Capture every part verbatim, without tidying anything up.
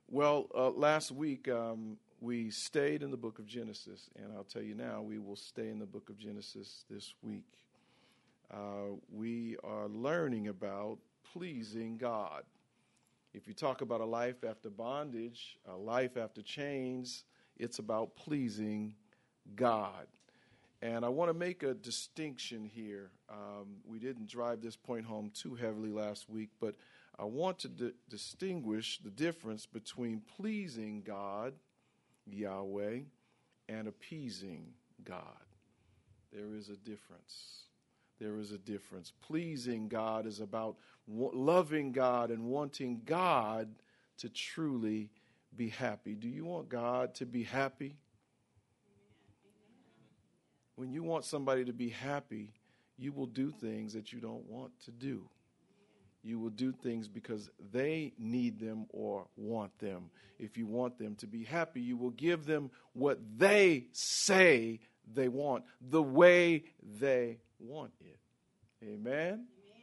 Well, uh, last week um, we stayed in the book of Genesis, and I'll tell you now, we will stay in the book of Genesis this week. Uh, we are learning about pleasing God. If you talk about a life after bondage, a life after chains, it's about pleasing God. And I want to make a distinction here. Um, we didn't drive this point home too heavily last week, but I want to d- distinguish the difference between pleasing God, Yahweh, and appeasing God. There is a difference. There is a difference. Pleasing God is about w- loving God and wanting God to truly be happy. Do you want God to be happy? When you want somebody to be happy, you will do things that you don't want to do. You will do things because they need them or want them. If you want them to be happy, you will give them what they say they want, the way they want it. Amen? Amen.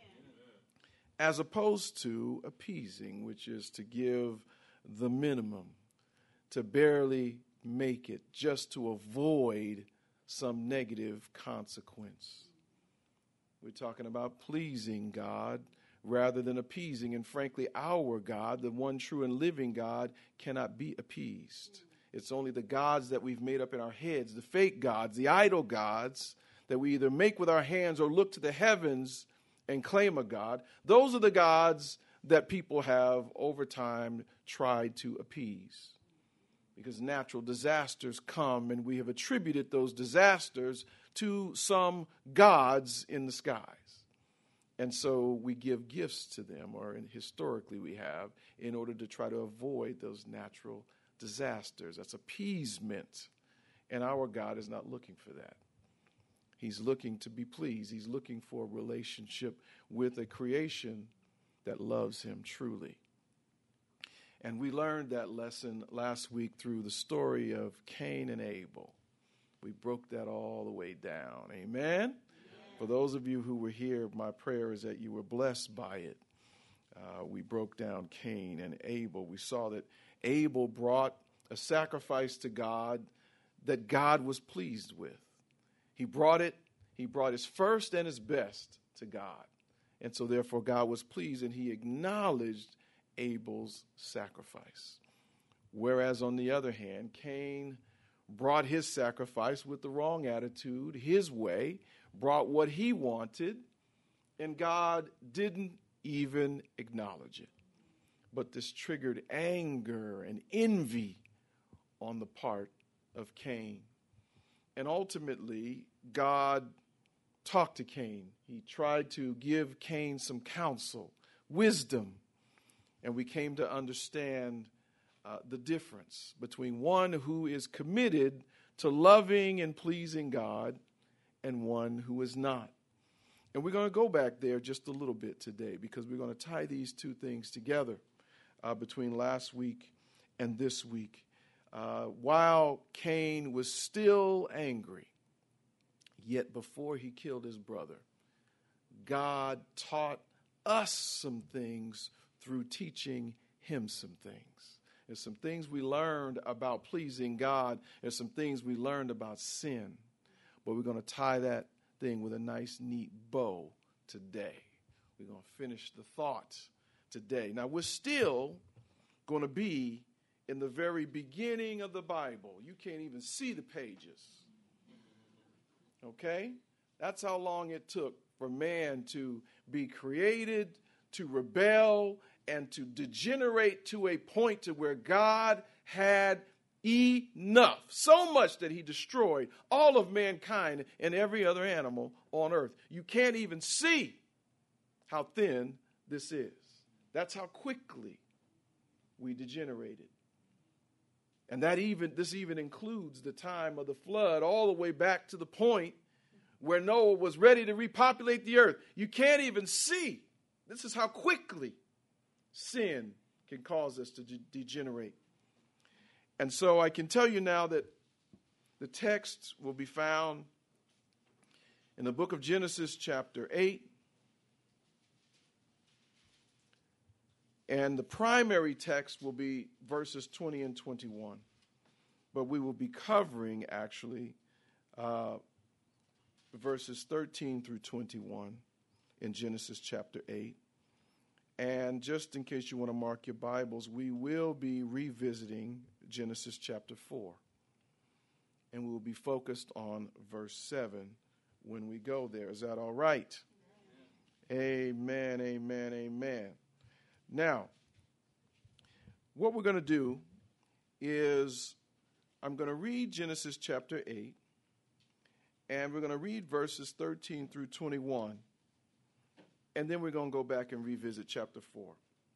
As opposed to appeasing, which is to give the minimum, to barely make it, just to avoid some negative consequence. We're talking about pleasing God rather than appeasing. And frankly, our God, the one true and living God, cannot be appeased. It's only the gods that we've made up in our heads, the fake gods, the idol gods that we either make with our hands or look to the heavens and claim a God. Those are the gods that people have over time tried to appease. Because natural disasters come, and we have attributed those disasters to some gods in the skies. And so we give gifts to them, or historically we have, in order to try to avoid those natural disasters. That's appeasement. And our God is not looking for that. He's looking to be pleased. He's looking for a relationship with a creation that loves him truly. And we learned that lesson last week through the story of Cain and Abel. We broke that all the way down. Amen? Amen. For those of you who were here, my prayer is that you were blessed by it. Uh, we broke down Cain and Abel. We saw that Abel brought a sacrifice to God that God was pleased with. He brought it, he brought his first and his best to God. And so therefore God was pleased, and he acknowledged Abel's sacrifice. Whereas on the other hand, Cain brought his sacrifice with the wrong attitude, his way, brought what he wanted, and God didn't even acknowledge it. But this triggered anger and envy on the part of Cain. And ultimately, God talked to Cain. He tried to give Cain some counsel, wisdom. And we came to understand uh, the difference between one who is committed to loving and pleasing God and one who is not. And we're going to go back there just a little bit today, because we're going to tie these two things together uh, between last week and this week. Uh, while Cain was still angry, yet before he killed his brother, God taught us some things through teaching him some things. There's some things we learned about pleasing God. There's some things we learned about sin. But we're going to tie that thing with a nice, neat bow today. We're going to finish the thought today. Now, we're still going to be in the very beginning of the Bible. You can't even see the pages. Okay? That's how long it took for man to be created, to rebel, and to degenerate to a point to where God had enough. So much that he destroyed all of mankind and every other animal on earth. You can't even see how thin this is. That's how quickly we degenerated. And that even this even includes the time of the flood, all the way back to the point where Noah was ready to repopulate the earth. You can't even see. This is how quickly sin can cause us to de- degenerate. And so I can tell you now that the text will be found in the book of Genesis chapter eight. And the primary text will be verses twenty and twenty-one. But we will be covering, actually, uh, verses thirteen through twenty-one in Genesis chapter eight. And just in case you want to mark your Bibles, we will be revisiting Genesis chapter four. And we will be focused on verse seven when we go there. Is that all right? Amen, amen, amen. Now, what we're going to do is I'm going to read Genesis chapter eight, and we're going to read verses thirteen through twenty-one, and then we're going to go back and revisit chapter four.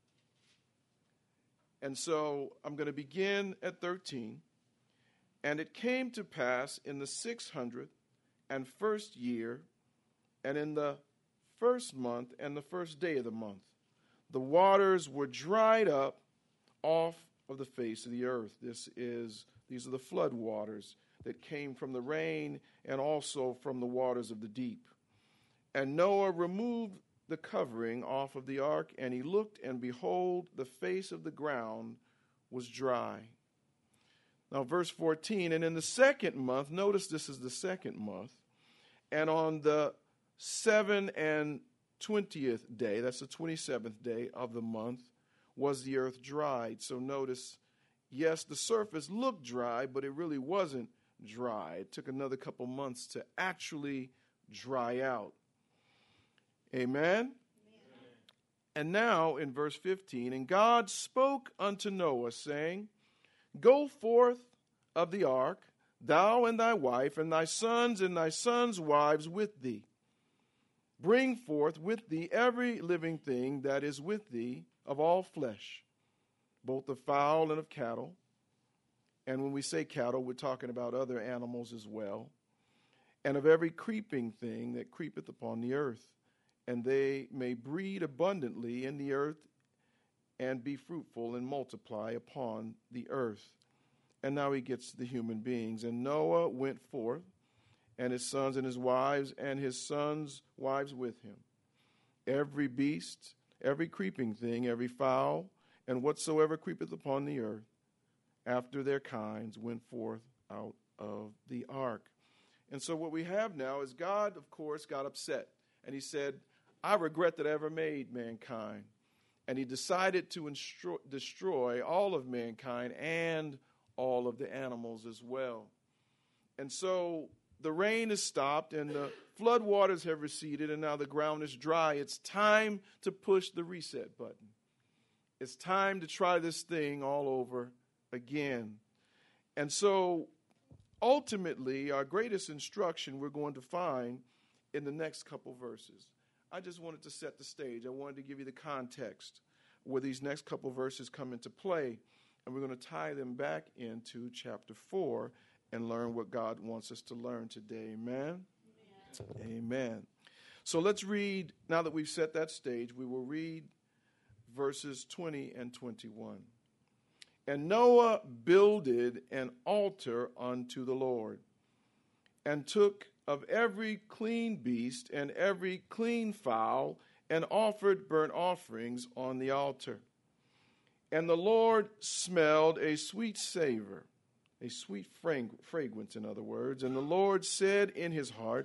And so I'm going to begin at thirteen. And it came to pass in the six hundredth and first year, and in the first month and the first day of the month, the waters were dried up off of the face of the earth. This is these are the flood waters that came from the rain and also from the waters of the deep. And Noah removed the covering off of the ark, and he looked, and behold, the face of the ground was dry. Now, verse fourteen, and in the second month, notice this is the second month, and on the seventh and twentieth day, that's the twenty-seventh day of the month, was the earth dried. So notice, yes, the surface looked dry, but it really wasn't dry. It took another couple months to actually dry out. Amen? Amen. And now in verse fifteen, and God spoke unto Noah, saying, Go forth of the ark, thou and thy wife, and thy sons and thy sons' wives with thee. Bring forth with thee every living thing that is with thee of all flesh, both of fowl and of cattle. And when we say cattle, we're talking about other animals as well. And of every creeping thing that creepeth upon the earth. And they may breed abundantly in the earth, and be fruitful and multiply upon the earth. And now he gets to the human beings. And Noah went forth, and his sons and his wives, and his sons' wives with him. Every beast, every creeping thing, every fowl, and whatsoever creepeth upon the earth, after their kinds, went forth out of the ark. And so what we have now is God, of course, got upset. And he said, I regret that I ever made mankind. And he decided to instro- destroy all of mankind and all of the animals as well. And so the rain has stopped and the flood waters have receded, and now the ground is dry. It's time to push the reset button. It's time to try this thing all over again. And so ultimately, our greatest instruction we're going to find in the next couple verses. I just wanted to set the stage. I wanted to give you the context where these next couple verses come into play, and we're going to tie them back into chapter four and learn what God wants us to learn today. Amen? Amen. Amen. So let's read, now that we've set that stage, we will read verses twenty and twenty-one. And Noah builded an altar unto the Lord, and took of every clean beast and every clean fowl, and offered burnt offerings on the altar. And the Lord smelled a sweet savor, a sweet fragrance, in other words. And the Lord said in his heart,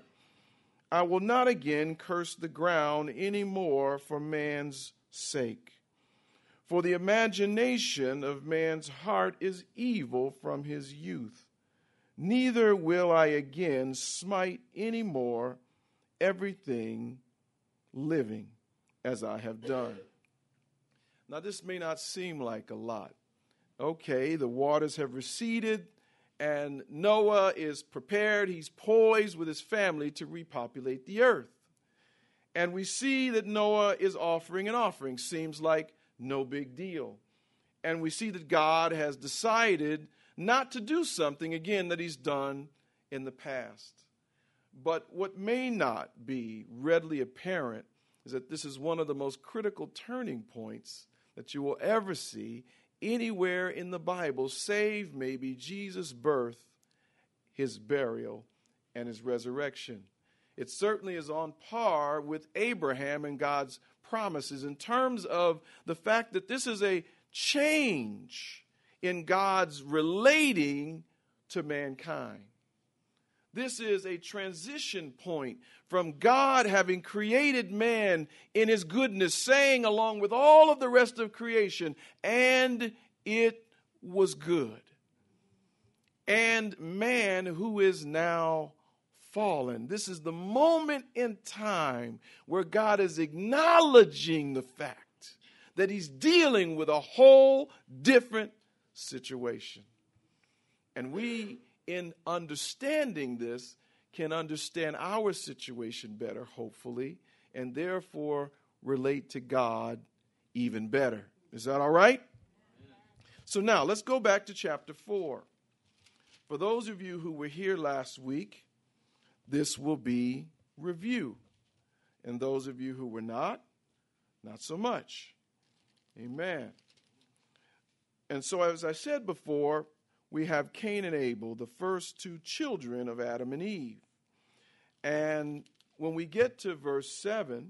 I will not again curse the ground any more for man's sake. For the imagination of man's heart is evil from his youth. Neither will I again smite any more everything living as I have done. Now, this may not seem like a lot. Okay, the waters have receded, and Noah is prepared. He's poised with his family to repopulate the earth. And we see that Noah is offering an offering. Seems like no big deal. And we see that God has decided not to do something, again, that he's done in the past. But what may not be readily apparent is that this is one of the most critical turning points that you will ever see anywhere in the Bible, save maybe Jesus' birth, his burial, and his resurrection. It certainly is on par with Abraham and God's promises in terms of the fact that this is a change in God's relating to mankind. This is a transition point from God having created man in his goodness, saying along with all of the rest of creation, and it was good. And man who is now fallen. This is the moment in time where God is acknowledging the fact that he's dealing with a whole different situation. And we, in understanding this, can understand our situation better, hopefully, and therefore relate to God even better. Is that all right? So now let's go back to chapter four. For those of you who were here last week, this will be review. And those of you who were not, not so much. Amen. And so as I said before, we have Cain and Abel, the first two children of Adam and Eve. And when we get to verse seven,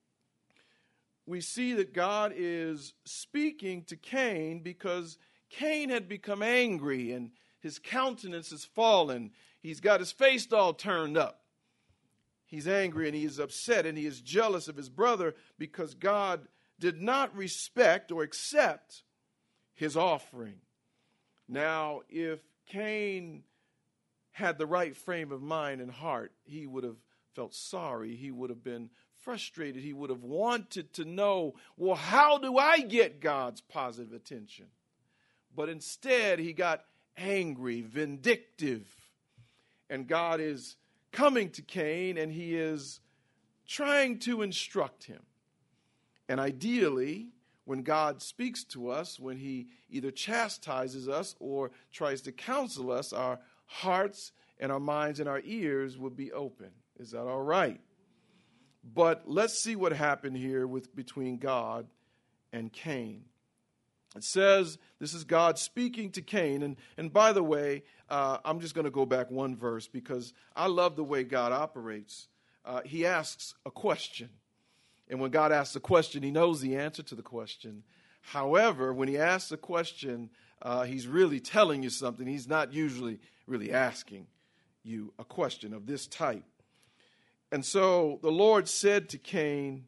we see that God is speaking to Cain because Cain had become angry and his countenance has fallen. He's got his face all turned up. He's angry and he is upset and he is jealous of his brother because God did not respect or accept his offering. Now, if Cain had the right frame of mind and heart, he would have felt sorry. He would have been frustrated. He would have wanted to know, well, how do I get God's positive attention? But instead, he got angry, vindictive. And God is coming to Cain and he is trying to instruct him. And ideally, when God speaks to us, when he either chastises us or tries to counsel us, our hearts and our minds and our ears will be open. Is that all right? But let's see what happened here with between God and Cain. It says, this is God speaking to Cain. And, and by the way, uh, I'm just going to go back one verse because I love the way God operates. Uh, he asks a question. And when God asks a question, he knows the answer to the question. However, when he asks a question, uh, he's really telling you something. He's not usually really asking you a question of this type. And so the Lord said to Cain,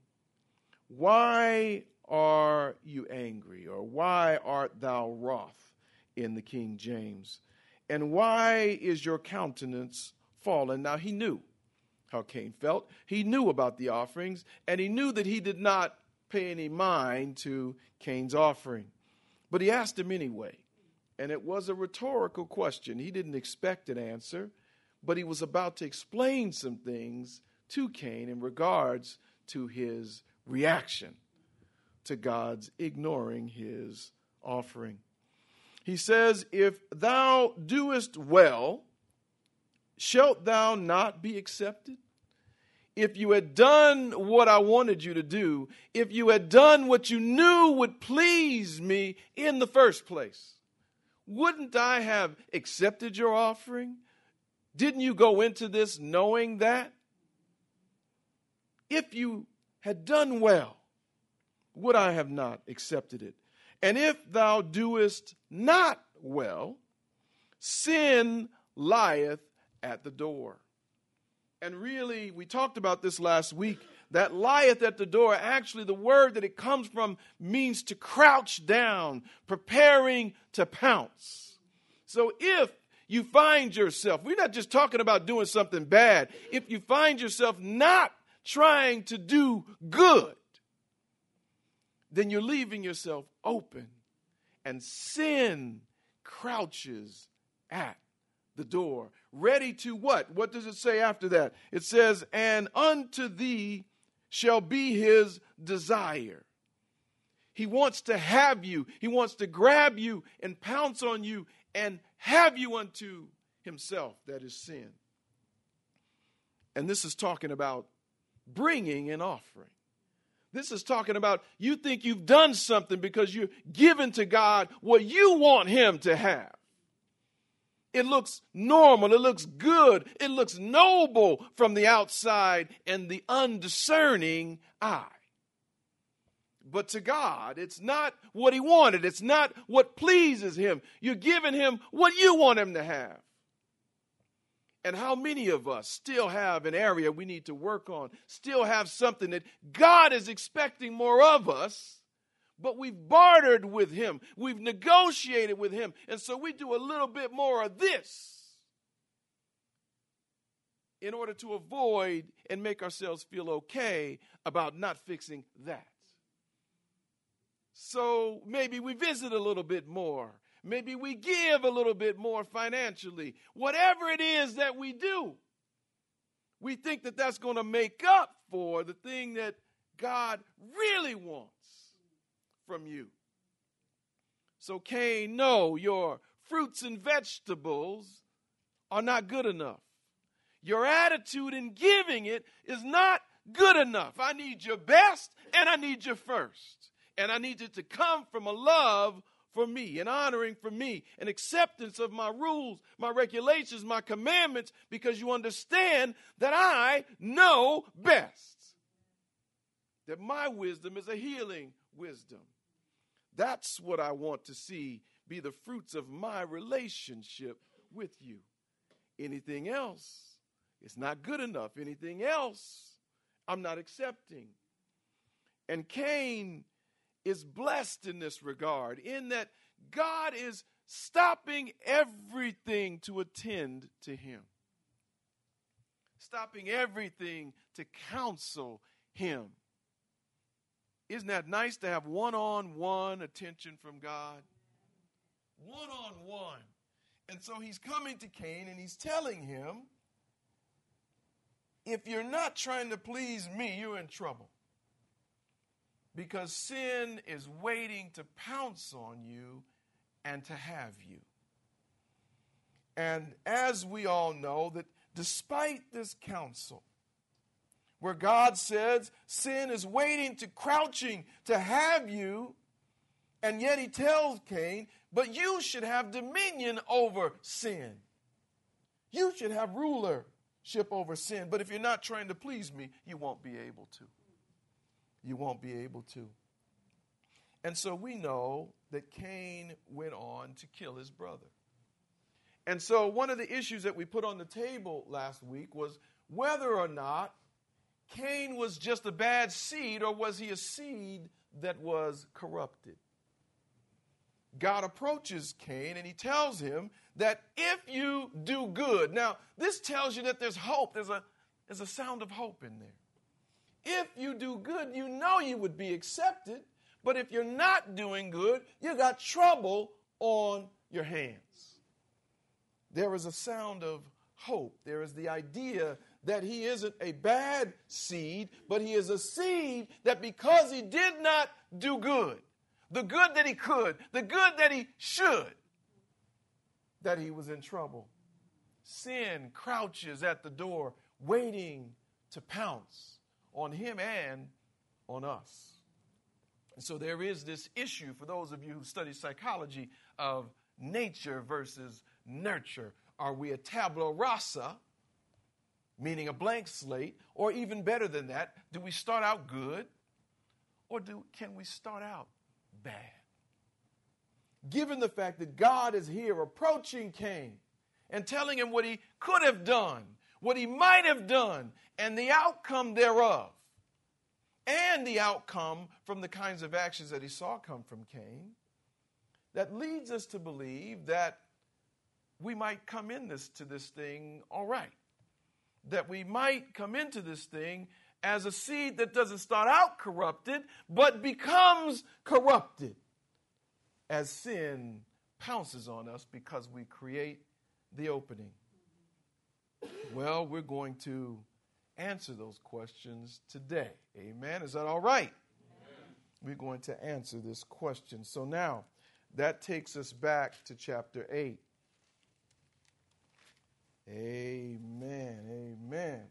why are you angry? Or why art thou wroth in the King James? And why is your countenance fallen? Now he knew how Cain felt. He knew about the offerings, and he knew that he did not pay any mind to Cain's offering. But he asked him anyway, and it was a rhetorical question. He didn't expect an answer, but he was about to explain some things to Cain in regards to his reaction to God's ignoring his offering. He says, if thou doest well, shalt thou not be accepted? If you had done what I wanted you to do, if you had done what you knew would please me in the first place, wouldn't I have accepted your offering? Didn't you go into this knowing that? If you had done well, would I have not accepted it? And if thou doest not well, sin lieth at the door. And really, we talked about this last week. That lieth at the door, actually the word that it comes from means to crouch down, preparing to pounce. So if you find yourself, we're not just talking about doing something bad. If you find yourself not trying to do good, then you're leaving yourself open. And sin crouches at the door, ready to what? What does it say after that? It says, and unto thee shall be his desire. He wants to have you. He wants to grab you and pounce on you and have you unto himself. That is sin. And this is talking about bringing an offering. This is talking about you think you've done something because you're giving to God what you want him to have. It looks normal. It looks good. It looks noble from the outside and the undiscerning eye. But to God, it's not what he wanted. It's not what pleases him. You're giving him what you want him to have. And how many of us still have an area we need to work on, still have something that God is expecting more of us, but we've bartered with him. We've negotiated with him. And so we do a little bit more of this in order to avoid and make ourselves feel okay about not fixing that. So maybe we visit a little bit more. Maybe we give a little bit more financially. Whatever it is that we do, we think that that's going to make up for the thing that God really wants from you. So Cain, no, your fruits and vegetables are not good enough. Your attitude in giving it is not good enough. I need your best and I need your first. And I need it to come from a love for me, an honoring for me, an acceptance of my rules, my regulations, my commandments, because you understand that I know best. That my wisdom is a healing wisdom. That's what I want to see be the fruits of my relationship with you. Anything else is not good enough. Anything else I'm not accepting. And Cain is blessed in this regard, in that God is stopping everything to attend to him. Stopping everything to counsel him. Isn't that nice to have one-on-one attention from God? One-on-one. And so he's coming to Cain and he's telling him, if you're not trying to please me, you're in trouble. Because sin is waiting to pounce on you and to have you. And as we all know, that despite this counsel, where God says sin is waiting to crouching to have you, and yet he tells Cain, but you should have dominion over sin. You should have rulership over sin. But if you're not trying to please me, you won't be able to. You won't be able to. And so we know that Cain went on to kill his brother. And so one of the issues that we put on the table last week was whether or not Cain was just a bad seed or was he a seed that was corrupted. God approaches Cain and he tells him that if you do good, now this tells you that there's hope, there's a, there's a sound of hope in there. If you do good, you know you would be accepted. But if you're not doing good, you got trouble on your hands. There is a sound of hope. There is the idea that he isn't a bad seed, but he is a seed that because he did not do good, the good that he could, the good that he should, that he was in trouble. Sin crouches at the door, waiting to pounce on him and on us. And so there is this issue for those of you who study psychology of nature versus nurture. Are we a tabula rasa, meaning a blank slate, or even better than that, do we start out good or do can we start out bad? Given the fact that God is here approaching Cain and telling him what he could have done, what he might have done, and the outcome thereof, and the outcome from the kinds of actions that he saw come from Cain, that leads us to believe that we might come in this to this thing all right. That we might come into this thing as a seed that doesn't start out corrupted, but becomes corrupted as sin pounces on us because we create the opening. Well, we're going to answer those questions today. Amen. Is that all right? Amen. We're going to answer this question. So now, that takes us back to chapter eight. Amen. Amen.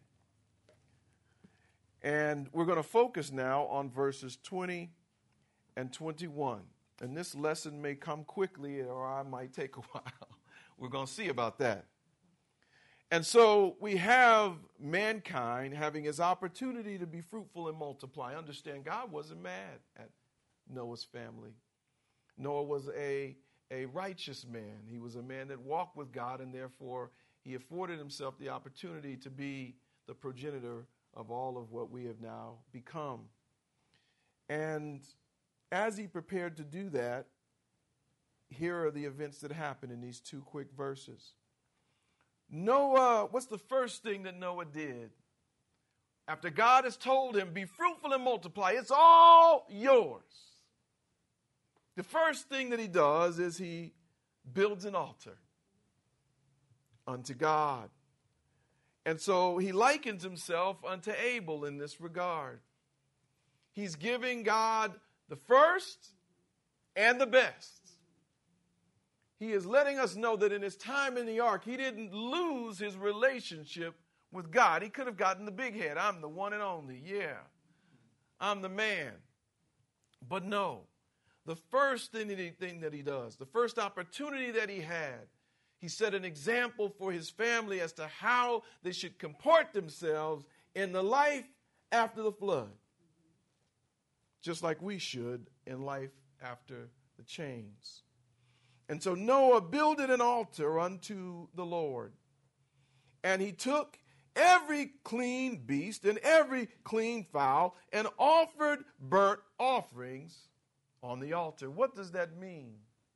And we're going to focus now on verses twenty and twenty-one. And this lesson may come quickly or I might take a while. We're going to see about that. And so we have mankind having his opportunity to be fruitful and multiply. Understand, God wasn't mad at Noah's family. Noah was a, a righteous man. He was a man that walked with God, and therefore he afforded himself the opportunity to be the progenitor of all of what we have now become. And as he prepared to do that, here are the events that happen in these two quick verses. Noah, what's the first thing that Noah did? After God has told him, be fruitful and multiply, it's all yours. The first thing that he does is he builds an altar unto God. And so he likens himself unto Abel in this regard. He's giving God the first and the best. He is letting us know that in his time in the ark, he didn't lose his relationship with God. He could have gotten the big head. I'm the one and only. Yeah, I'm the man. But no, the first thing that he, thing that he does, the first opportunity that he had, he set an example for his family as to how they should comport themselves in the life after the flood. Just like we should in life after the chains. And so Noah builded an altar unto the Lord. And he took every clean beast and every clean fowl and offered burnt offerings on the altar. What does that mean?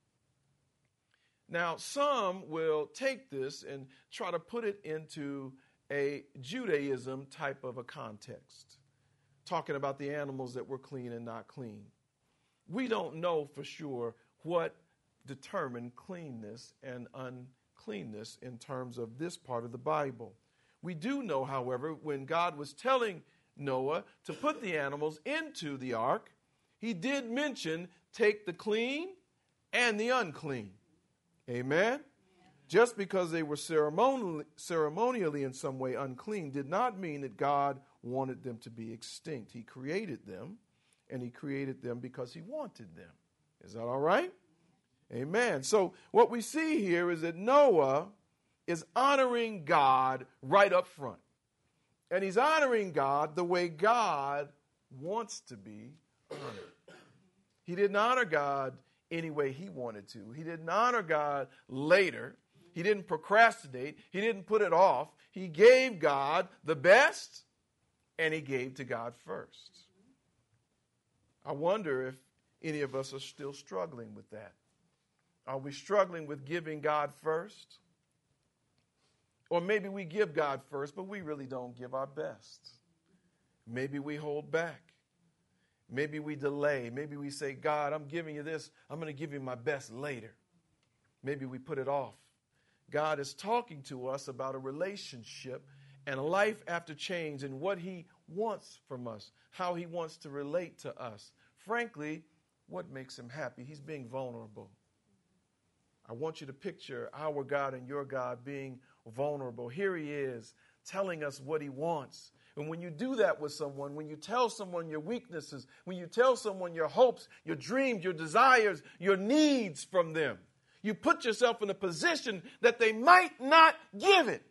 Now, some will take this and try to put it into a Judaism type of a context, talking about the animals that were clean and not clean. We don't know for sure what determined cleanness and uncleanness in terms of this part of the Bible. We do know, however, when God was telling Noah to put the animals into the ark, he did mention take the clean and the unclean. Amen? Just because they were ceremonially, ceremonially in some way unclean did not mean that God wanted them to be extinct. He created them, and he created them because he wanted them. Is that all right? Amen. So what we see here is that Noah is honoring God right up front. And he's honoring God the way God wants to be honored. He didn't honor God any way he wanted to. He didn't honor God later. He didn't procrastinate. He didn't put it off. He gave God the best, and he gave to God first. I wonder if any of us are still struggling with that. Are we struggling with giving God first? Or maybe we give God first, but we really don't give our best. Maybe we hold back. Maybe we delay. Maybe we say, God, I'm giving you this. I'm going to give you my best later. Maybe we put it off. God is talking to us about a relationship and a life after change and what he wants from us, how he wants to relate to us. Frankly, what makes him happy? He's being vulnerable. I want you to picture our God and your God being vulnerable. Here he is telling us what he wants. And when you do that with someone, when you tell someone your weaknesses, when you tell someone your hopes, your dreams, your desires, your needs from them, you put yourself in a position that they might not give it.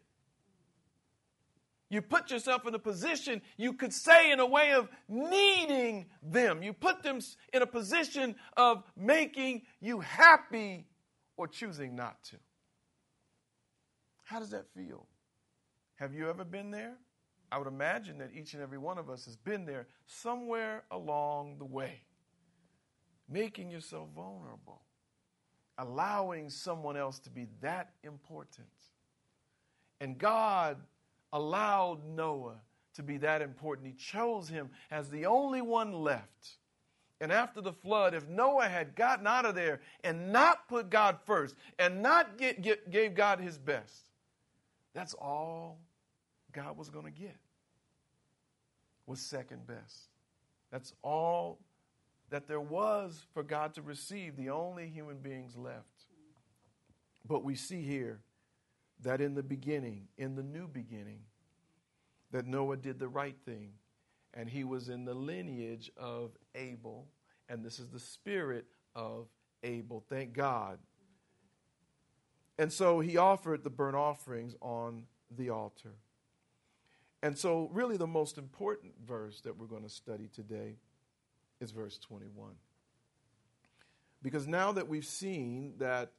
You put yourself in a position, you could say, in a way of needing them. You put them in a position of making you happy or choosing not to. How does that feel? Have you ever been there? I would imagine that each and every one of us has been there somewhere along the way. Making yourself vulnerable. Allowing someone else to be that important. And God allowed Noah to be that important. He chose him as the only one left. And after the flood, if Noah had gotten out of there and not put God first and not get, get, gave God his best, that's all God was going to get, was second best. That's all that there was for God to receive, the only human beings left. But we see here that in the beginning, in the new beginning, that Noah did the right thing. And he was in the lineage of Abel. And this is the spirit of Abel. Thank God. And so he offered the burnt offerings on the altar. And so really the most important verse that we're going to study today is verse twenty-one. Because now that we've seen that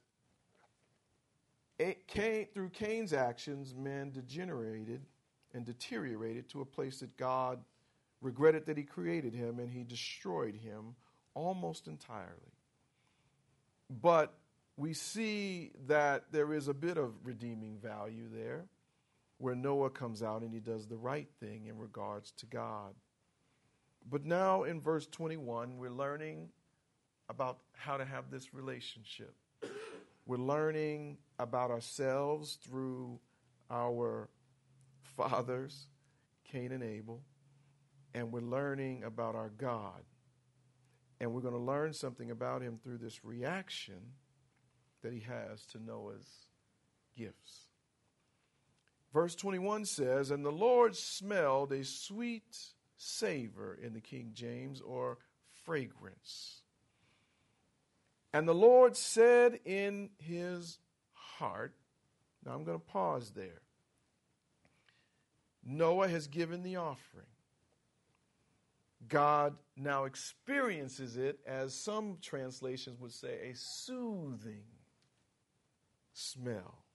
Cain, through Cain's actions, man degenerated and deteriorated to a place that God regretted that he created him, and he destroyed him almost entirely. But we see that there is a bit of redeeming value there, where Noah comes out and he does the right thing in regards to God. But now in verse twenty-one, we're learning about how to have this relationship. We're learning about ourselves through our fathers, Cain and Abel, and we're learning about our God. And we're going to learn something about him through this reaction that he has to Noah's gifts. Verse twenty-one says, "And the Lord smelled a sweet savor," in the King James, or fragrance. "And the Lord said in his heart," now I'm going to pause there. Noah has given the offering. God now experiences it, as some translations would say, a soothing smell.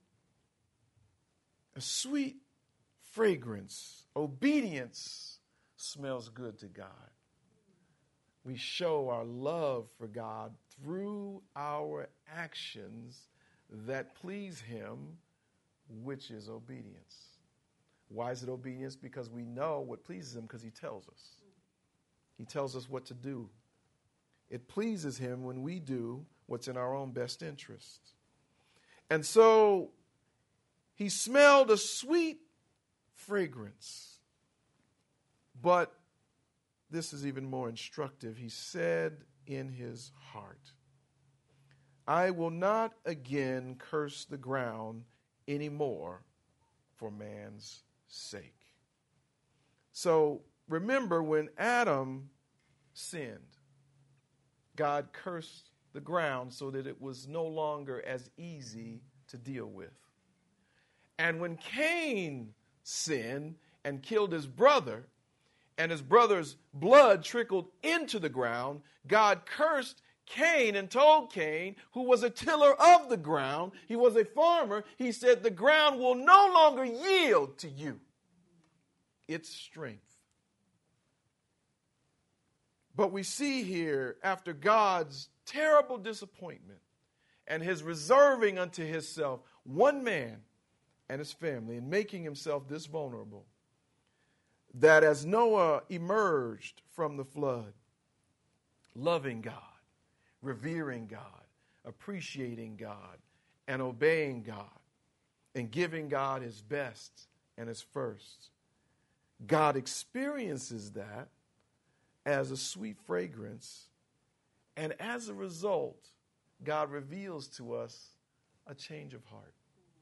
A sweet fragrance. Obedience smells good to God. We show our love for God through our actions that please him, which is obedience. Why is it obedience? Because we know what pleases him, because he tells us. He tells us what to do. It pleases him when we do what's in our own best interest. And so he smelled a sweet fragrance. But this is even more instructive. He said in his heart, "I will not again curse the ground anymore for man's sake." So remember, when Adam sinned, God cursed the ground so that it was no longer as easy to deal with. And when Cain sinned and killed his brother, and his brother's blood trickled into the ground, God cursed Cain and told Cain, who was a tiller of the ground, he was a farmer, he said, "The ground will no longer yield to you its strength." But we see here, after God's terrible disappointment and his reserving unto himself one man and his family, and making himself this vulnerable, that as Noah emerged from the flood, loving God, revering God, appreciating God, and obeying God, and giving God his best and his first, God experiences that as a sweet fragrance, and as a result, God reveals to us a change of heart.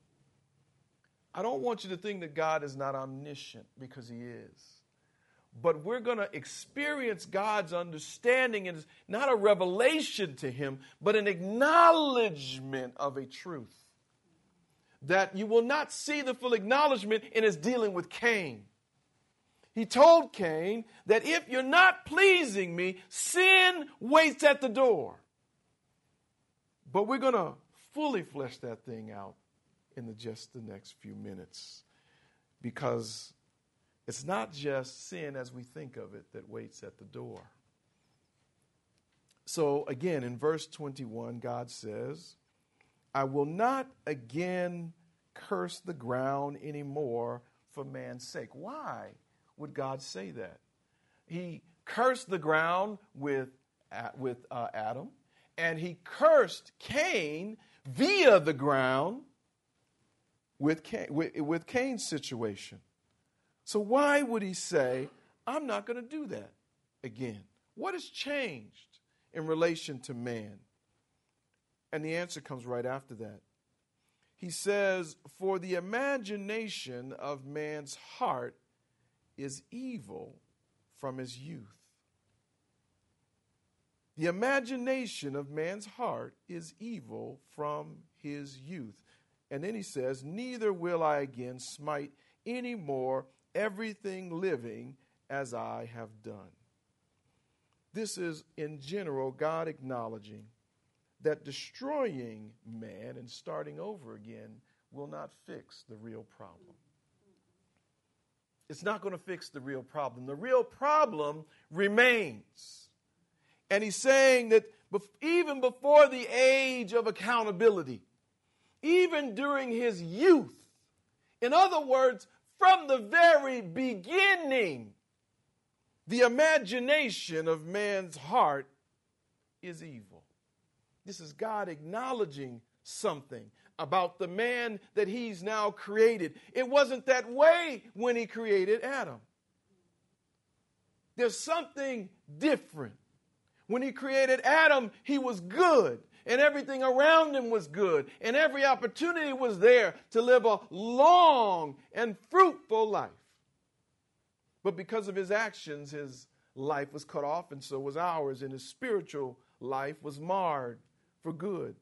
I don't want you to think that God is not omniscient, because he is. But we're going to experience God's understanding, and it's not a revelation to him, but an acknowledgement of a truth. That you will not see the full acknowledgement in his dealing with Cain. He told Cain that if you're not pleasing me, sin waits at the door. But we're going to fully flesh that thing out in the, just the next few minutes. Because it's not just sin as we think of it that waits at the door. So again, in verse twenty-one, God says, "I will not again curse the ground anymore for man's sake." Why would God say that? He cursed the ground with, with uh, Adam, and he cursed Cain via the ground with, Cain, with, with Cain's situation. So why would he say, "I'm not going to do that again"? What has changed in relation to man? And the answer comes right after that. He says, "For the imagination of man's heart is evil from his youth." The imagination of man's heart is evil from his youth. And then he says, neither will I again smite any more everything living as I have done. This is, in general, God acknowledging that destroying man and starting over again will not fix the real problem. It's not going to fix the real problem. The real problem remains. And he's saying that even before the age of accountability, even during his youth, in other words, from the very beginning, the imagination of man's heart is evil. This is God acknowledging something about the man that he's now created. It wasn't that way when he created Adam. There's something different. When he created Adam, he was good, and everything around him was good, and every opportunity was there to live a long and fruitful life. But because of his actions, his life was cut off, and so was ours, and his spiritual life was marred for good.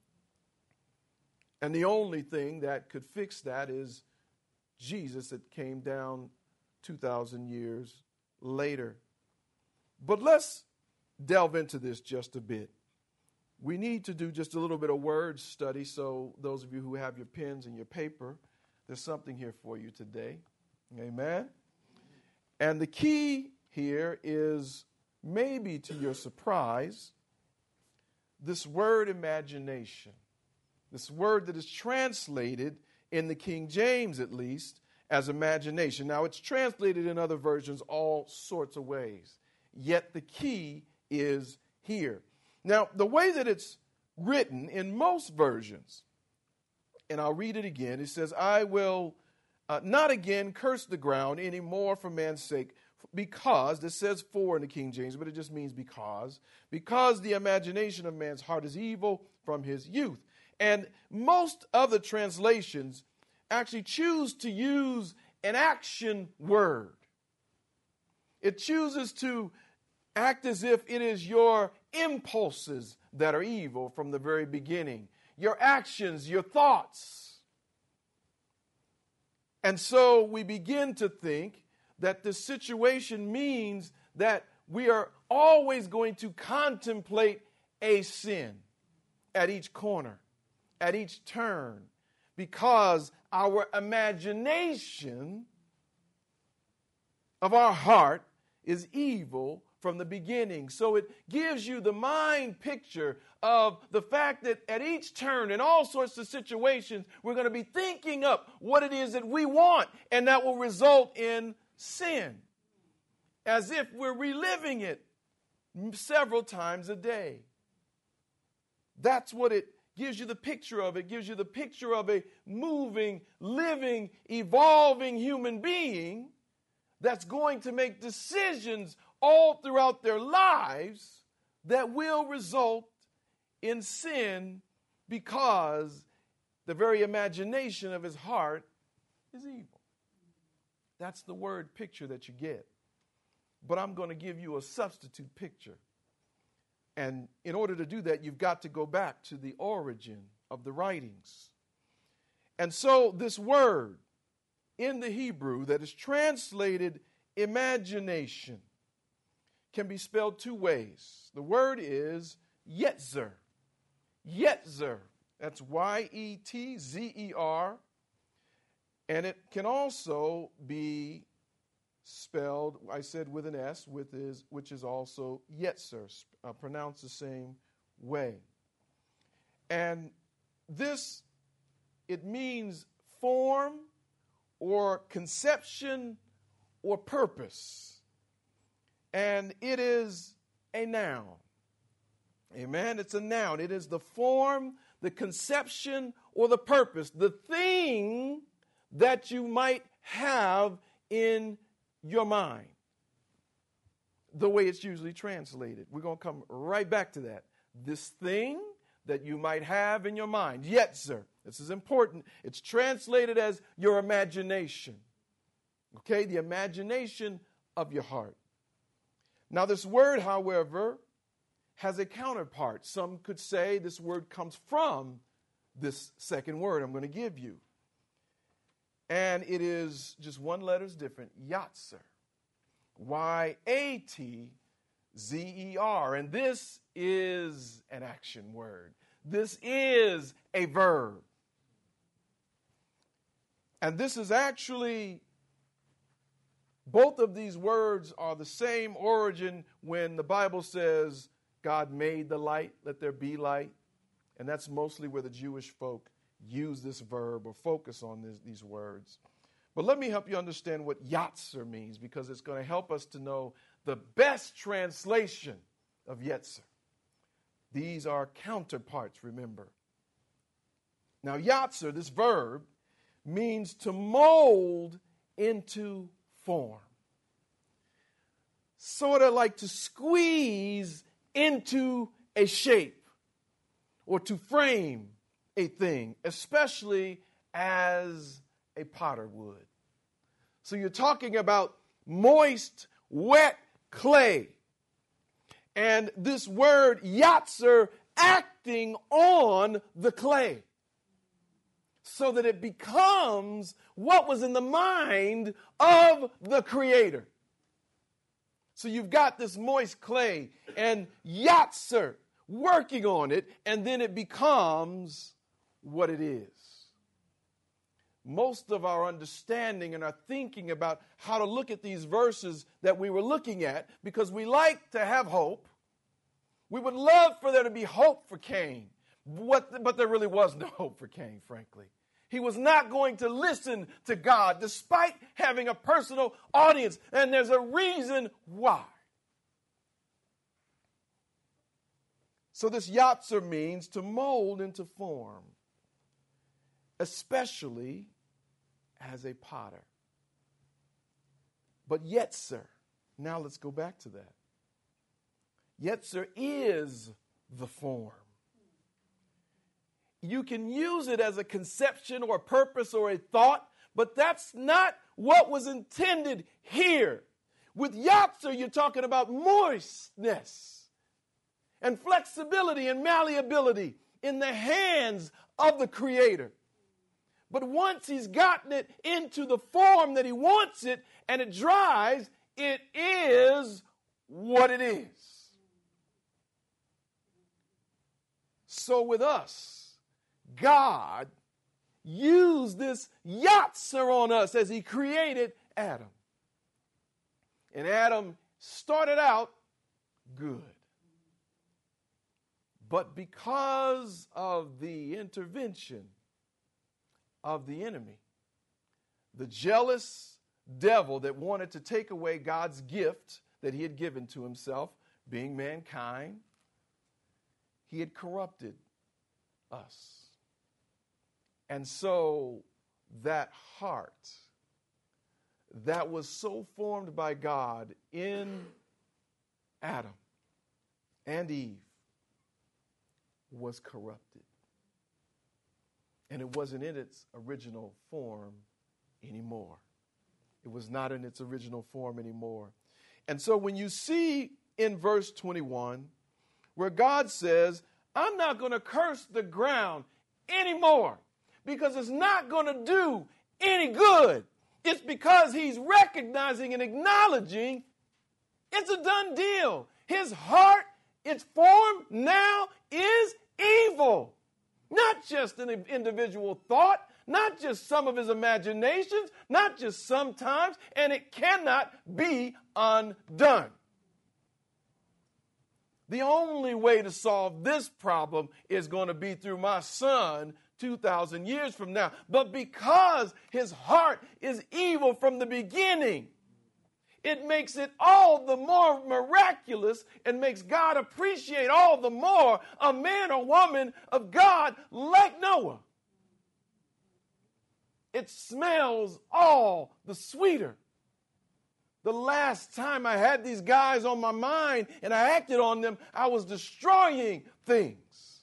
And the only thing that could fix that is Jesus that came down two thousand years later. But let's delve into this just a bit. We need to do just a little bit of word study, so those of you who have your pens and your paper, there's something here for you today. Amen? And the key here is, maybe to your surprise, this word imagination. This word that is translated in the King James, at least, as imagination. Now, it's translated in other versions all sorts of ways. Yet the key is here. Now, the way that it's written in most versions, and I'll read it again, it says, I will uh, not again curse the ground anymore for man's sake, because, this says for in the King James, but it just means because, because the imagination of man's heart is evil from his youth. And most of the translations actually choose to use an action word. It chooses to act as if it is your impulses that are evil from the very beginning, your actions, your thoughts. And so we begin to think that this situation means that we are always going to contemplate a sin at each corner, at each turn, because our imagination of our heart is evil from the beginning. So it gives you the mind picture of the fact that at each turn, in all sorts of situations, we're going to be thinking up what it is that we want, and that will result in sin, as if we're reliving it several times a day. That's what it gives you the picture of. It gives you the picture of a moving, living, evolving human being that's going to make decisions all throughout their lives that will result in sin, because the very imagination of his heart is evil. That's the word picture that you get. But I'm going to give you a substitute picture. And in order to do that, you've got to go back to the origin of the writings. And so this word in the Hebrew that is translated imagination can be spelled two ways. The word is yetzer. Yetzer. That's Y E T Z E R. And it can also be spelled, I said with an S, with is, which is also yetzer, uh, pronounced the same way. And this, it means form or conception or purpose. And it is a noun. Amen? It's a noun. It is the form, the conception, or the purpose, the thing that you might have in your mind, the way it's usually translated. We're going to come right back to that. This thing that you might have in your mind. Yetzer. This is important. It's translated as your imagination. Okay? The imagination of your heart. Now, this word, however, has a counterpart. Some could say this word comes from this second word I'm going to give you. And it is just one letter's different, Yatzer. Y A T Z E R. And this is an action word. This is a verb. And this is actually, both of these words are the same origin when the Bible says, God made the light, let there be light. And that's mostly where the Jewish folk use this verb or focus on this, these words. But let me help you understand what Yatzer means, because it's going to help us to know the best translation of Yetzer. These are counterparts, remember. Now, Yatzer, this verb, means to mold into form. Sort of like to squeeze into a shape or to frame a thing, especially as a potter would. So you're talking about moist, wet clay. And this word Yatzer acting on the clay so that it becomes what was in the mind of the Creator. So you've got this moist clay and Yatzer working on it, and then it becomes what it is. Most of our understanding and our thinking about how to look at these verses that we were looking at, because we like to have hope. We would love for there to be hope for Cain, what, but there really was no hope for Cain, frankly. He was not going to listen to God despite having a personal audience, and there's a reason why. So this Yatzer means to mold into form, especially as a potter. But Yetzer, now let's go back to that. Yetzer is the form. You can use it as a conception or a purpose or a thought, but that's not what was intended here. With Yatzer, you're talking about moistness and flexibility and malleability in the hands of the Creator. But once he's gotten it into the form that he wants it and it dries, it is what it is. So with us, God used this Yatzer on us as he created Adam. And Adam started out good. But because of the intervention of the enemy, the jealous devil that wanted to take away God's gift that he had given to himself, being mankind, he had corrupted us. And so that heart that was so formed by God in Adam and Eve was corrupted. And it wasn't in its original form anymore. It was not in its original form anymore. And so when you see in verse twenty-one, where God says, I'm not going to curse the ground anymore because it's not going to do any good. It's because he's recognizing and acknowledging it's a done deal. His heart, its form now is evil. Not just an individual thought, not just some of his imaginations, not just sometimes, and it cannot be undone. The only way to solve this problem is going to be through my son two thousand years from now. But because his heart is evil from the beginning, it makes it all the more miraculous and makes God appreciate all the more a man or woman of God like Noah. It smells all the sweeter. The last time I had these guys on my mind and I acted on them, I was destroying things.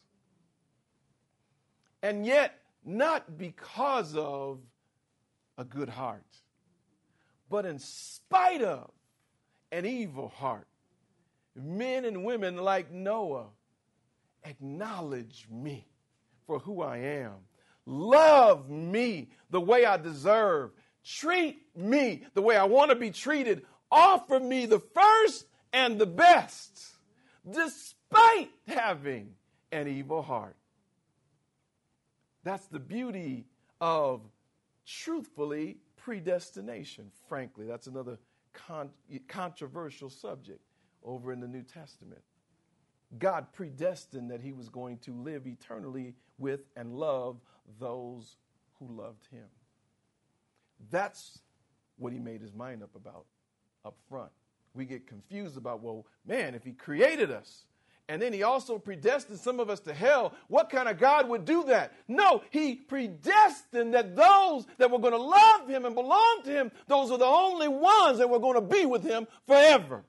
And yet, not because of a good heart, but in spite of an evil heart, Men and women like Noah, acknowledge me for who I am. Love me the way I deserve. Treat me the way I want to be treated. Offer me the first and the best, despite having an evil heart. That's the beauty of truthfully predestination. Frankly, that's another con- controversial subject over in the New Testament. God predestined that he was going to live eternally with and love those who loved him. That's what he made his mind up about up front. We get confused about, well, man, if he created us and then he also predestined some of us to hell, what kind of God would do that? No, he predestined that those that were going to love him and belong to him, those are the only ones that were going to be with him forever.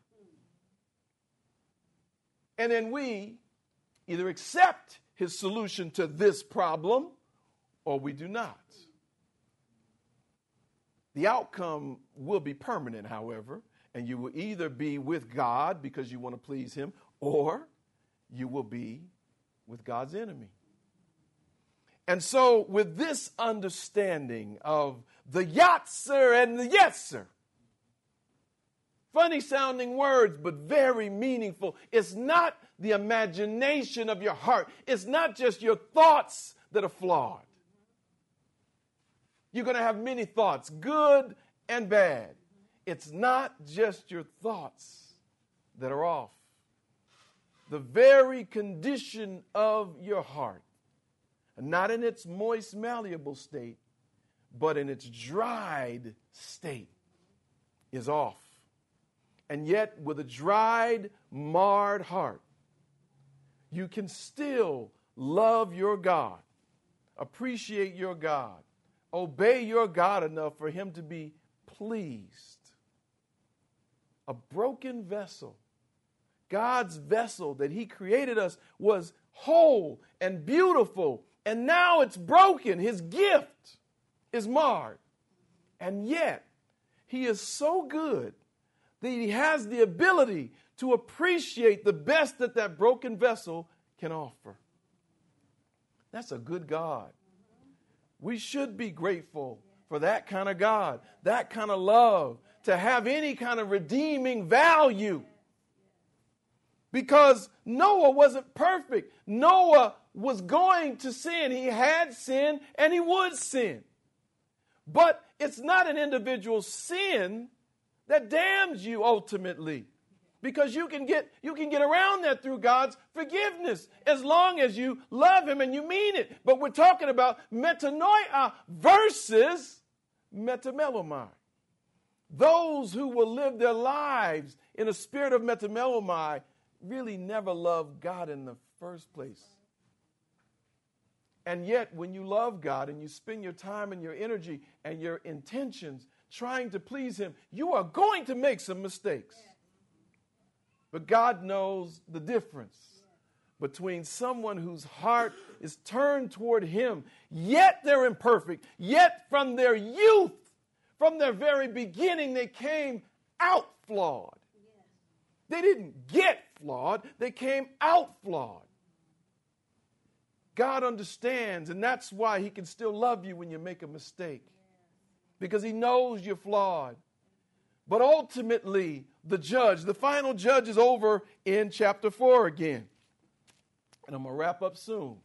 And then we either accept his solution to this problem or we do not. The outcome will be permanent, however, and you will either be with God because you want to please him, or you will be with God's enemy. And so with this understanding of the yatzer and the yetzer, funny sounding words, but very meaningful. It's not the imagination of your heart. It's not just your thoughts that are flawed. You're going to have many thoughts, good and bad. It's not just your thoughts that are off. The very condition of your heart, not in its moist, malleable state, but in its dried state, is off. And yet, with a dried, marred heart, you can still love your God, appreciate your God, obey your God enough for him to be pleased. A broken vessel, God's vessel that he created us, was whole and beautiful, and now it's broken. His gift is marred. And yet, he is so good that he has the ability to appreciate the best that that broken vessel can offer. That's a good God. We should be grateful for that kind of God, that kind of love, to have any kind of redeeming value. Because Noah wasn't perfect. Noah was going to sin. He had sinned and he would sin. But it's not an individual sin that damns you ultimately, because you can get you can get around that through God's forgiveness as long as you love him and you mean it. But we're talking about metanoia versus metamelomai. Those who will live their lives in a spirit of metamelomai really never loved God in the first place. And yet, when you love God and you spend your time and your energy and your intentions trying to please him, you are going to make some mistakes. But God knows the difference between someone whose heart is turned toward him, yet they're imperfect, yet from their youth, from their very beginning, they came out flawed. They didn't get flawed, they came out flawed. God understands, and that's why he can still love you when you make a mistake, because he knows you're flawed. But ultimately, the judge, the final judge, is over in chapter four again. And I'm going to wrap up soon.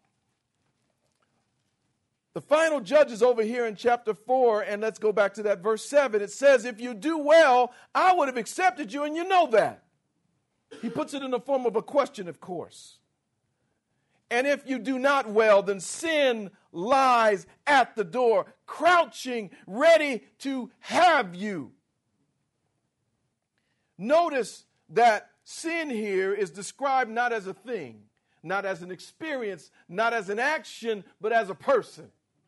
The final judge is over here in chapter four, and let's go back to that verse seven. It says, if you do well, I would have accepted you, and you know that. He puts it in the form of a question, of course. And if you do not well, then sin lies at the door, crouching, ready to have you. Notice that sin here is described not as a thing, not as an experience, not as an action, but as a person.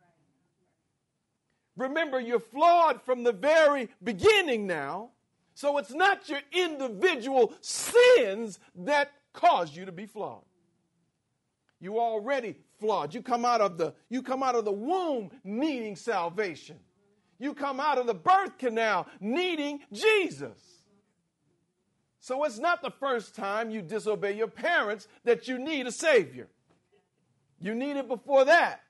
Remember, you're flawed from the very beginning now, so it's not your individual sins that cause you to be flawed. You're already flawed. You come out of the, you come out of the womb needing salvation. You come out of the birth canal needing Jesus. So it's not the first time you disobey your parents that you need a Savior. You need it before that.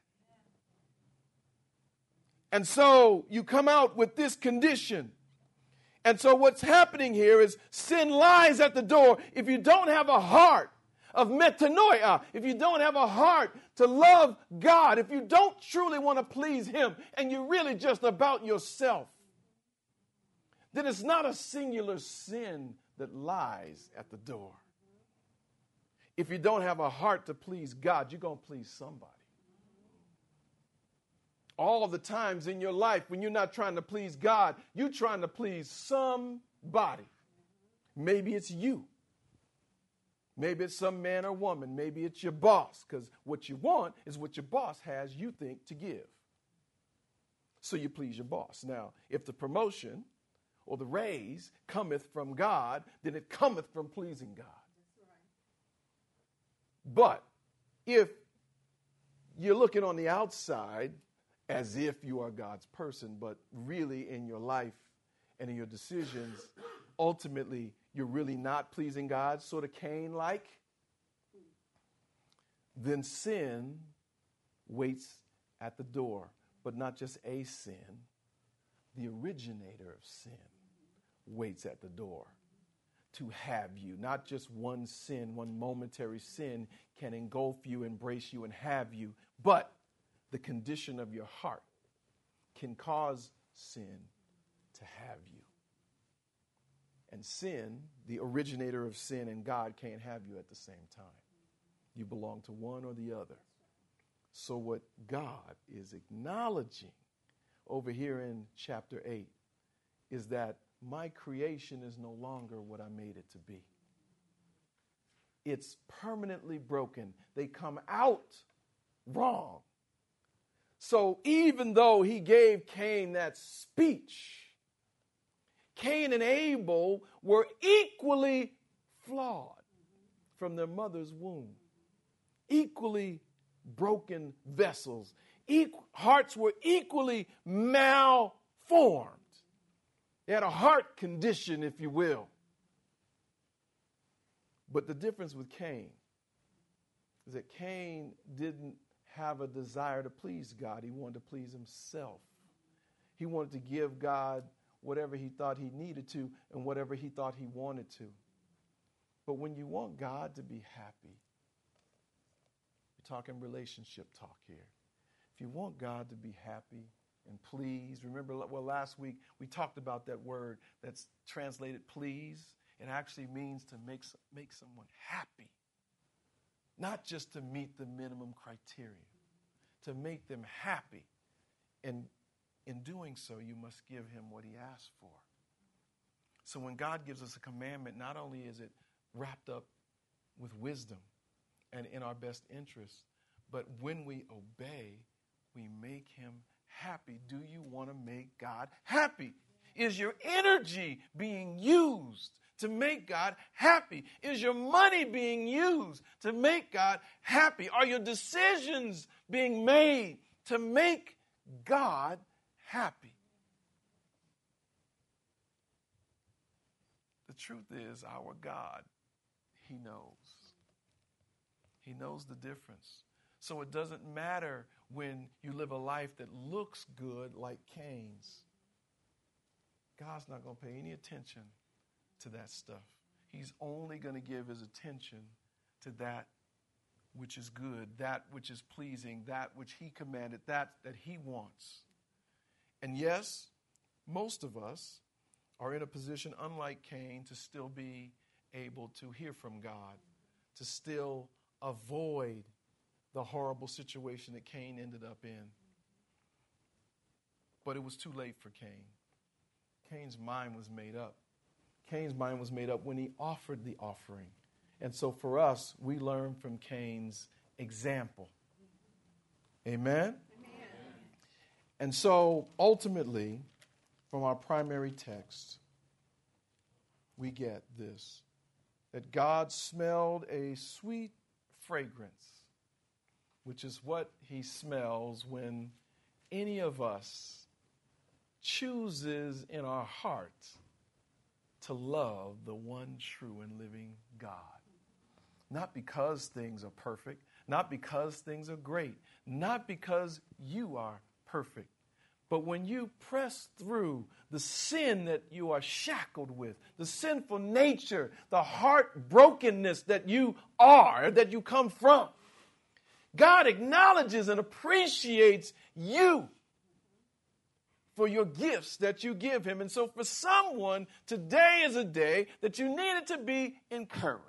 And so you come out with this condition. And so what's happening here is sin lies at the door. If you don't have a heart of metanoia, if you don't have a heart to love God, if you don't truly want to please Him, and you're really just about yourself, then it's not a singular sin that lies at the door. If you don't have a heart to please God, you're going to please somebody. All the times in your life when you're not trying to please God, you're trying to please somebody. Maybe it's you. Maybe it's some man or woman. Maybe it's your boss, because what you want is what your boss has, you think, to give. So you please your boss. Now, if the promotion or the raise cometh from God, then it cometh from pleasing God. But if you're looking on the outside as if you are God's person, but really in your life and in your decisions, ultimately you're really not pleasing God, sort of Cain-like, then sin waits at the door. But not just a sin, the originator of sin waits at the door to have you. Not just one sin, one momentary sin can engulf you, embrace you, and have you, but the condition of your heart can cause sin to have you. And sin, the originator of sin, and God can't have you at the same time. You belong to one or the other. So what God is acknowledging over here in chapter eight is that my creation is no longer what I made it to be. It's permanently broken. They come out wrong. So even though he gave Cain that speech, Cain and Abel were equally flawed from their mother's womb, equally broken vessels. Equal, hearts were equally malformed. They had a heart condition, if you will. But the difference with Cain is that Cain didn't have a desire to please God. He wanted to please himself. He wanted to give God whatever he thought he needed to and whatever he thought he wanted to. But when you want God to be happy, we're talking relationship talk here. If you want God to be happy and pleased, remember, well, last week we talked about that word that's translated please. It actually means to make, make someone happy. Not just to meet the minimum criteria, to make them happy. And in doing so, you must give him what he asked for. So when God gives us a commandment, not only is it wrapped up with wisdom and in our best interest, but when we obey, we make him happy. Do you want to make God happy? Is your energy being used to make God happy? Is your money being used to make God happy? Are your decisions being made to make God happy? The truth is, our God, he knows. He knows the difference. So it doesn't matter when you live a life that looks good like Cain's. God's not going to pay any attention to that stuff. He's only going to give his attention to that which is good, that which is pleasing, that which he commanded, that that he wants. And yes, most of us are in a position, unlike Cain, to still be able to hear from God, to still avoid the horrible situation that Cain ended up in. But it was too late for Cain. Cain's mind was made up. Cain's mind was made up when he offered the offering. And so for us, we learn from Cain's example. Amen? Amen. And so ultimately, from our primary text, we get this, that God smelled a sweet fragrance, which is what he smells when any of us chooses in our heart to love the one true and living God. Not because things are perfect, not because things are great, not because you are perfect, but when you press through the sin that you are shackled with, the sinful nature, the heartbrokenness that you are, that you come from, God acknowledges and appreciates you for your gifts that you give him. And so for someone, today is a day that you needed to be encouraged.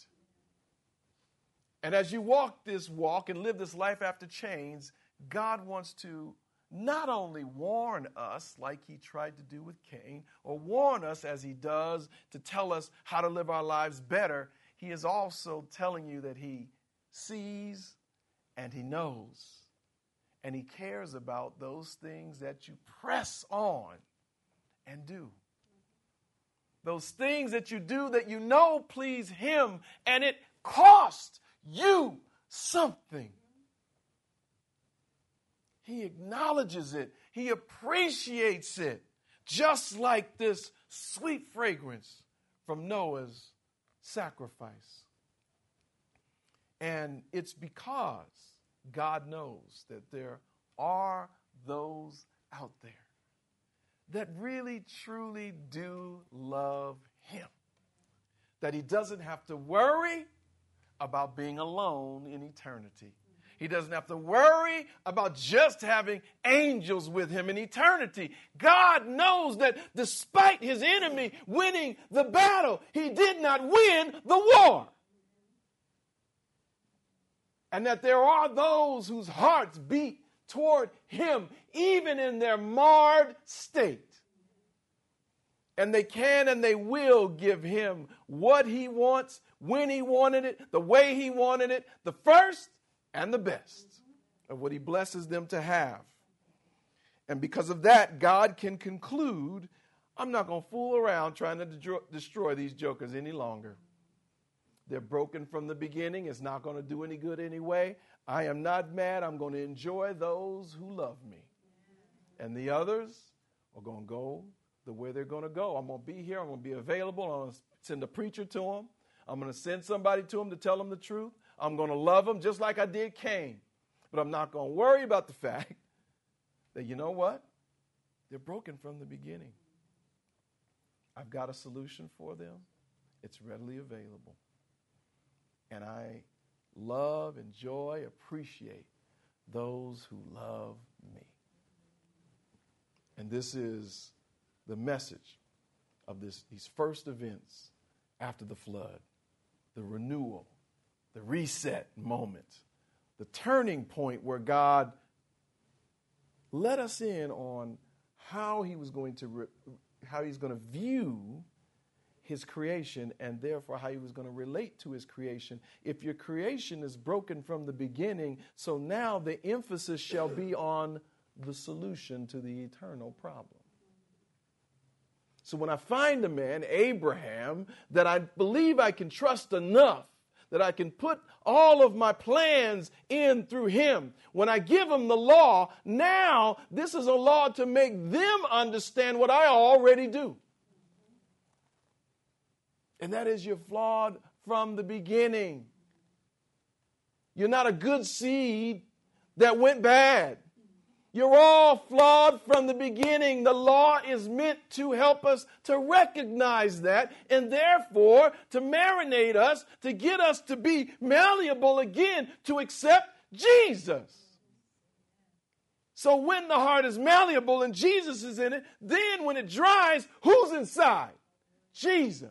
And as you walk this walk and live this life after chains, God wants to not only warn us like he tried to do with Cain, or warn us as he does to tell us how to live our lives better, he is also telling you that he sees and he knows and he cares about those things that you press on and do. Those things that you do that you know please him, and it costs you something. He acknowledges it. He appreciates it. Just like this sweet fragrance from Noah's sacrifice. And it's because God knows that there are those out there that really, truly do love him. That he doesn't have to worry about being alone in eternity. He doesn't have to worry about just having angels with him in eternity. God knows that despite his enemy winning the battle, he did not win the war. And that there are those whose hearts beat toward him, even in their marred state. And they can and they will give him what he wants, when he wanted it, the way he wanted it, the first and the best of what he blesses them to have. And because of that, God can conclude, I'm not going to fool around trying to de- destroy these jokers any longer. They're broken from the beginning. It's not going to do any good anyway. I am not mad. I'm going to enjoy those who love me. And the others are going to go the way they're going to go. I'm going to be here. I'm going to be available. I'm going to send a preacher to them. I'm going to send somebody to them to tell them the truth. I'm going to love them just like I did Cain. But I'm not going to worry about the fact that, you know what? They're broken from the beginning. I've got a solution for them. It's readily available. And I love, enjoy, appreciate those who love me. And this is the message of this, these first events after the flood, the renewal, the reset moment, the turning point where God let us in on how he was going to re- how he's going to view his creation, and therefore how he was going to relate to his creation. If your creation is broken from the beginning, so now the emphasis shall be on the solution to the eternal problem. So when I find a man, Abraham, that I believe I can trust enough, that I can put all of my plans in through him, when I give him the law, now this is a law to make them understand what I already do. And that is, you're flawed from the beginning. You're not a good seed that went bad. You're all flawed from the beginning. The law is meant to help us to recognize that, and therefore to marinate us, to get us to be malleable again, to accept Jesus. So when the heart is malleable and Jesus is in it, then when it dries, who's inside? Jesus.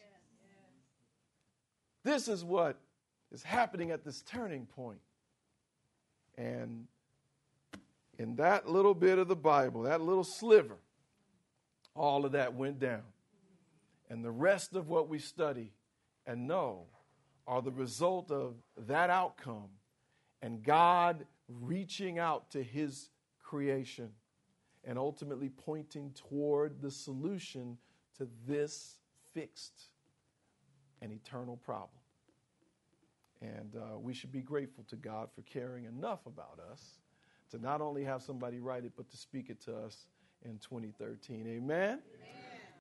This is what is happening at this turning point. And in that little bit of the Bible, that little sliver, all of that went down. And the rest of what we study and know are the result of that outcome and God reaching out to his creation and ultimately pointing toward the solution to this fixed an eternal problem. And uh, we should be grateful to God for caring enough about us to not only have somebody write it, but to speak it to us in twenty thirteen. Amen? Amen.